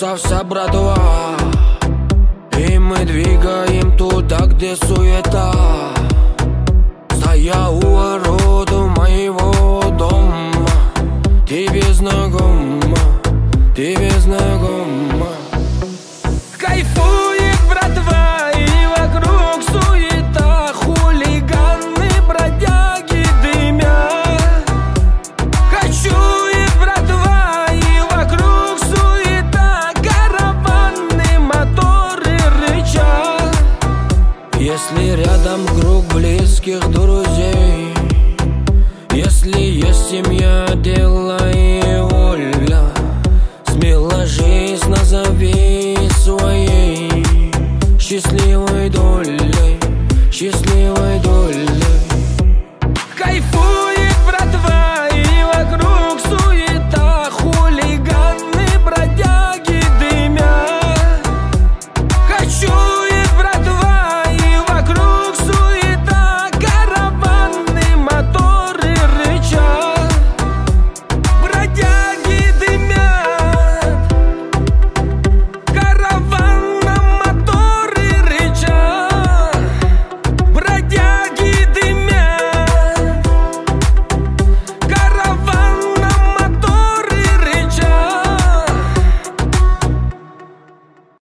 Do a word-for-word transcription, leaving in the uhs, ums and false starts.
собирается вся братва, и мы двигаем туда, где суета. Стоя у ворот моего дома, тебе знакома, тебе знакома. Кайфует братва, и вокруг суета, хулиганы, бродяги дымят. Кочует братва, и вокруг суета, караваны, моторы рычат. Если рядом круг близких друзей,